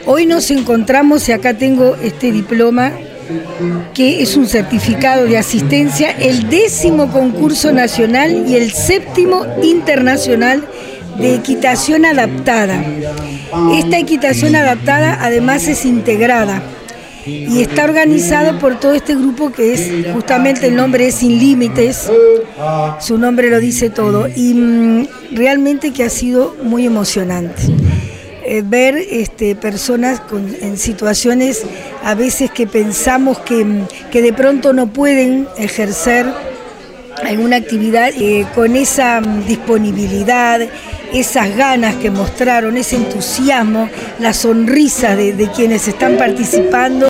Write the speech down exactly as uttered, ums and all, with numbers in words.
Hoy nos encontramos, y acá tengo este diploma, que es un certificado de asistencia, el décimo concurso nacional y el séptimo internacional de equitación adaptada. Esta equitación adaptada además es integrada y está organizado por todo este grupo que es, justamente el nombre es Sin Límites, su nombre lo dice todo, y mmm, realmente que ha sido muy emocionante. Eh, ver este, personas con, en situaciones a veces que pensamos que, que de pronto no pueden ejercer alguna actividad, eh, con esa disponibilidad, esas ganas que mostraron, ese entusiasmo, la sonrisa de, de quienes están participando.